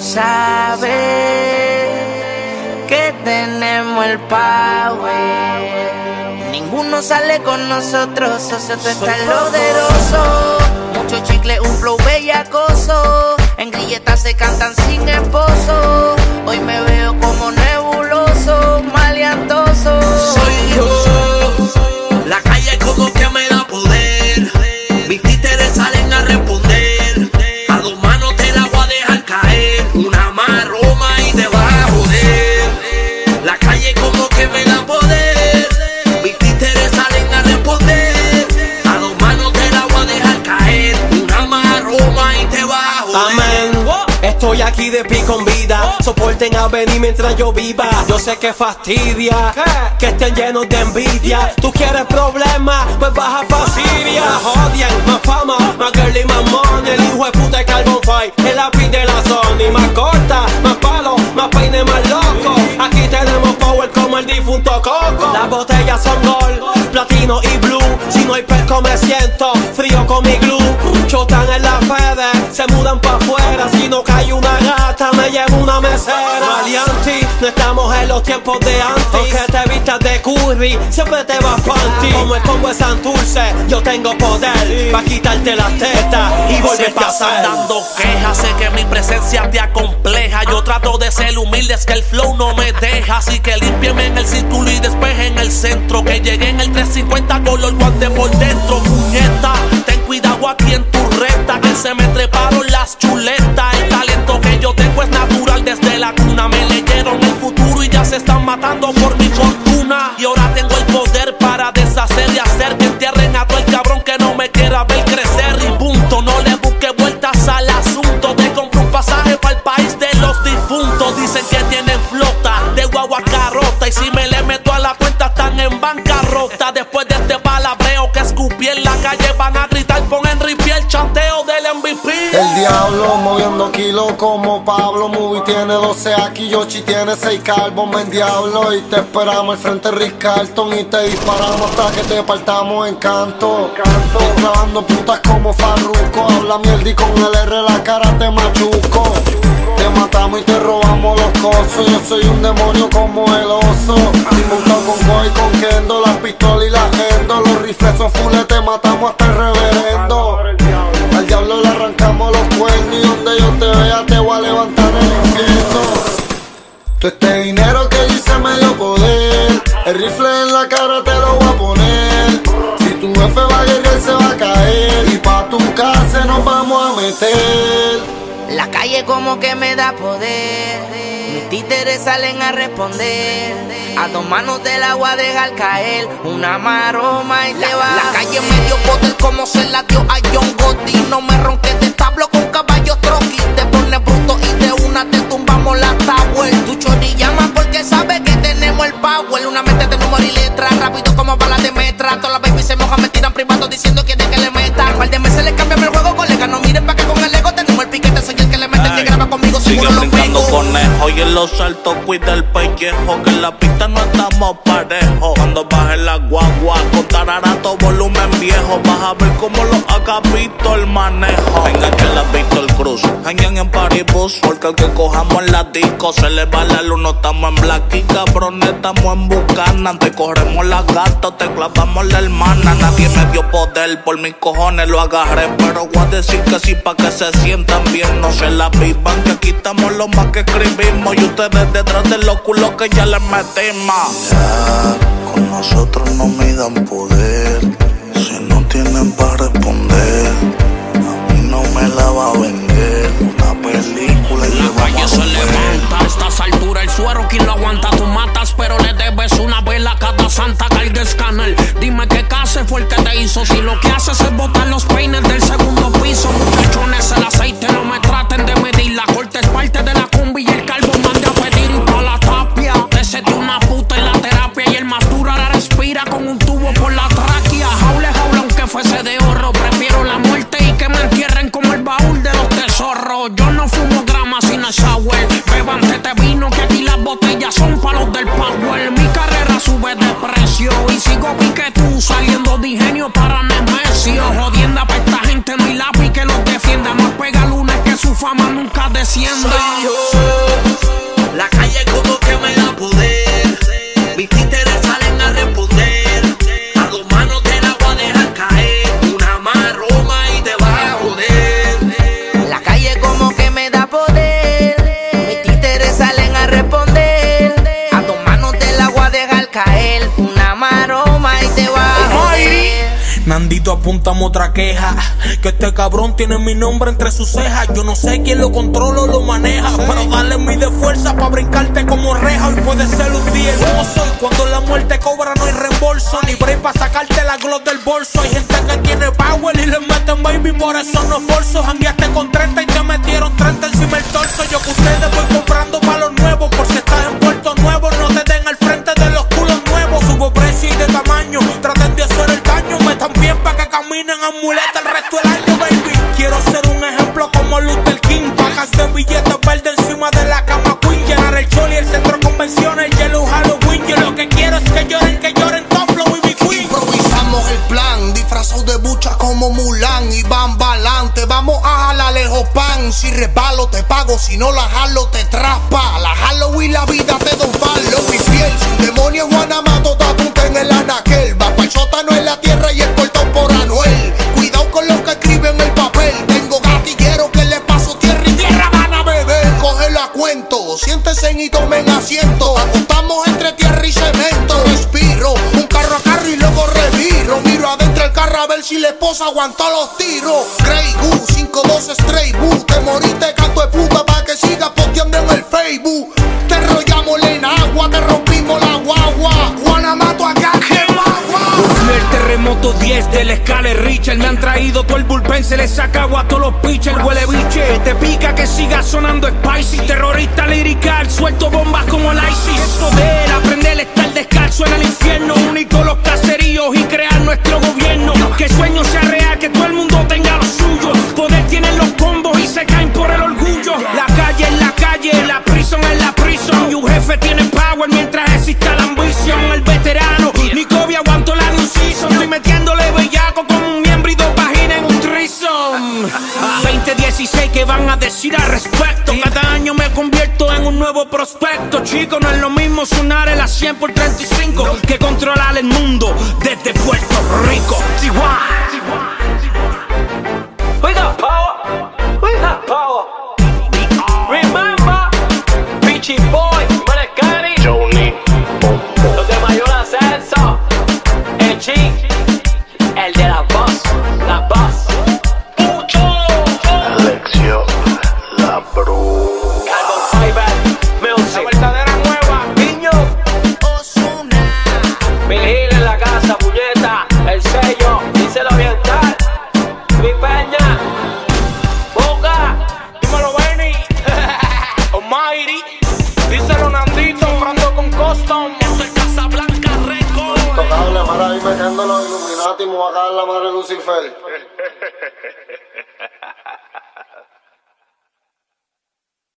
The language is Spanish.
Sabes que tenemos el power. Ninguno sale con nosotros, socio, tú estás poderoso. Mucho chicle, un flow bellacoso. En grilletas se cantan sin esposo. Hoy me veo como nebuloso, maleantoso. Soy yo, la calle como que me da poder. Mis títeres salen a responder. A 2 manos te la voy a dejar caer. Una maroma y te vas a joder. La calle como que me da poder. Mis títeres salen a responder. A 2 manos te la voy a dejar caer. Una maroma y te vas a joder. Amén. Estoy aquí de pie con vida. Soporten a venir mientras yo viva. Yo sé que fastidia que estén llenos de envidia. Tú quieres problemas, pues baja pa' Siria. Odian, más fama, más girl y más money. El hijo de puta de Carbon Fight, el lápiz de la Sony. Más corta, más palo, más peine, más loco. Aquí tenemos power como el difunto Coco. Las botellas son gold, platino y blue. Si no hay pesco me siento frío con mi glue. Chotan en la Fede, se mudan pa' afuera. Si no cae una gata, me llevo una mesera. Maleanti, no estamos en los tiempos de antes. Aunque te vistas de curry, siempre te vas panty. Como el combo de Santurce, yo tengo poder pa' quitarte las tetas y volverte a hacer. Dando quejas, sé que mi presencia te acompleja. Yo trato de ser humilde, es que el flow no me deja. Así que límpieme en el círculo y despeje en el centro. Que llegué en el 350 con los guantes por dentro. Puñeta, ten cuidado aquí en tu recta, que se me treparon las chuletas. El talento que yo tengo es natural desde la cuna. Me leyeron el futuro y ya se están matando por mi fortuna. Y ahora tengo el poder para deshacer y hacer que entierren a todo el cabrón que no me quiera ver crecer. Y punto, no le busque vueltas al asunto. Te compro un pasaje para el país de los difuntos. Dicen que tienen flota de guagua carrota. Y si me le meto a la cuenta están en bancarrota. Después de este palabreo que escupí en la calle, van a gritar pon Henry Pie el chanteo del MVP. El diablo moviendo kilos como Pablo. Movie tiene 12 aquí, Yoshi tiene 6 Carbon. Ven diablo y te esperamos al frente de Rick Carlton. Y te disparamos hasta que te partamos en canto. Estoy clavando putas como Farruko. Habla mierda y con el R la cara te machuco. Te matamos y te robamos los cosos. Yo soy un demonio como el oso. Y montado con Boy, con Kendo. Las pistolas y las endo. Los rifles son full, te matamos hasta el reverendo. Al diablo le arrancamos los cuernos. Y donde yo te vea te voy a levantar en el infierno. Todo este dinero que hice me dio poder. El rifle en la cara te lo voy a poner. Si tu jefe va a guerrear se va a caer. Y pa' tu casa nos vamos a meter. La calle como que me da poder. Mis títeres salen a responder. A 2 manos del agua dejar caer. Una maroma y te va. La calle me dio poder como se la dio a John Gotti. No me ronques de establo con caballos troqui. Te pones bruto y de una te tumbamos la tower. Tu chori llama porque sabe que tenemos el power. Una mente de número y letra, rápido como balas de metra. Todas las babies se mojan, me tiran privado diciendo quieren que le meta. Un par de meses le cambiamos el juego, colega. No miren pa' que con el ego tenemos el piquete. Soy el que le mete, el que graba conmigo, seguro lo pego. Conejo y en los saltos cuida el pellejo, que en la pista no estamos parejos. Cuando baje la guagua con tararato volumen viejo, vas a ver cómo lo haga Víctor manejo. Venga que la Víctor Cruz janguean en Paribus, porque el que cojamos en la disco se le va la luz. No estamos en Black y cabrones, estamos en Buchanan. Te corremos la gata, te clavamos la hermana. Nadie me dio poder, por mis cojones lo agarré, pero voy a decir que sí pa' que se sientan bien. No se la vivan, que aquí estamos los más que escribimos. Y ustedes detrás de los culos que ya les metimos. Ya, con nosotros no me dan poder. Si no tienen para responder, a mí no me la va a vender. Una película y la calle se levanta. A estas alturas el suero, quien lo aguanta, tú matas, pero le debes una vela a cada santa. Carga escáner, dime qué case fue el que te hizo. Si lo que haces es botar los peines del segundo piso. Muchachones, el aceite no me traten de medir. La corte es parte de la combi y el carbón mande a pedir. Y pa' la tapia, te sete una puta en la terapia. Y el más duro ahora respira con un tubo por la tráquea. Jaule, jaule, aunque fuese de oro. Prefiero la muerte y que me entierren como el baúl de los tesoros. Yo no fumo grama sin el sour. Bebante vino que aquí las botellas son pa' los del power. Mi carrera sube de precio y sigo pique tú saliendo de ingenio para Nemesio. Jodienda pa' esta gente no hay lápiz que los defienda. Más pega lunes que su fama nunca desciende. Soy yo, la calle como que me da poder. Mis títeres salen a responder. A 2 manos te la voy a dejar caer. Una maroma y te vas a joder. La calle como que me da poder. Mis títeres salen a responder. A 2 manos te la voy a dejar caer. Una maroma y te vas a joder. Nandito, apúntame otra queja. Que este cabrón tiene mi nombre entre sus cejas. Yo no sé quién lo controla o lo maneja, pero dale mi de fuerza pa' brincarte como reja. Hoy puede ser un día hermoso. Y cuando la muerte cobra no hay reembolso, ni break pa' sacarte la gloss del bolso. Hay gente que tiene power y le meten baby, por eso no forzo. Jangueaste con 30 y te metieron 30 encima el torso. Yo que ustedes voy comprando pa' los nuevos. Por si estás en Puerto Nuevo, no te den al frente de los culos nuevos. Subo precio y de tamaño, traten de hacer el daño. Metan bien pa' que caminen a muleta el resto del año, baby. Quiero ser un ejemplo como Luther King. Pacas de billetes verdes encima de la cama queen. Llenar el choli, el centro de convenciones, el yellow Halloween. Yo lo que quiero es que lloren top flow y mi queen. Improvisamos el plan, disfrazado de bucha como Mulan. Y van balante, vamos a jalar lejos pan. Si resbalo te pago, si no la jalo te traspa. La jalo y la vida te da un palo. Mi piel, sin demonio Juana Mato, te apunta en el anaquel. Va pa'l sótano en la tierra y el cortón por Anuel. Cuidado con lo que escribe en el papel. Tengo gatillero que le paso tierra y tierra van a beber. Cógelo a cuento, siéntense y tomen asiento. Acostamos entre tierra y cemento. Respiro, un carro a carro y luego reviro. Miro adentro el carro a ver si la esposa aguantó los tiros. Grey Goo, 512 Stray Boo. Te moriste canto de puta pa' que sigas posteando en el Facebook. Te enrollamos en agua, te rompimos la guagua. Juana Mato acá, que magua. El terremoto 10 de la escala Richard. Me han traído todo el bullpen, se le saca agua a todos los pitchers. Huele biche, te pica que siga sonando spicy. Terrorista lirical, suelto bombas como el ISIS. Es poder aprender a estar descalzo en el infierno. Único los caseríos y crear nuestro gobierno. Que el sueño sea real, que todo el mundo tenga lo suyo. Poder tienen los combos y se caen por el orgullo. La calle es la calle, la prison es la prison. Y un jefe tiene power mientras exista la ambición. El veterano, ni Kobe aguantó la new season. Estoy metiéndole bellaco como un miembro y 2 páginas en un threesome. 2016, ¿qué van a decir al respecto? Cada año me convierto en un nuevo prospecto. Chico, no es lo mismo sonar en la 100 por 35 que controlar el mundo desde Puerto Rico. Chihuahua. We got power. We got power. Remember, Peachy Boy, Maracani, Johnny, los de Mayor Ascenso, el G, el de la voz, Alexio, la Bru. Carbon Fiber, Music, la verdadera nueva, niño, Ozuna. Mil Gil en la casa, puñeta, el sello, díselo oriental, mi peña, Boca, dímelo Benny, Almighty, díselo Nandito, Brando con Custom, esto es Casablanca Record. Tocable, para ahí metiendo los Illuminati, me voy a caer la madre Lucifer.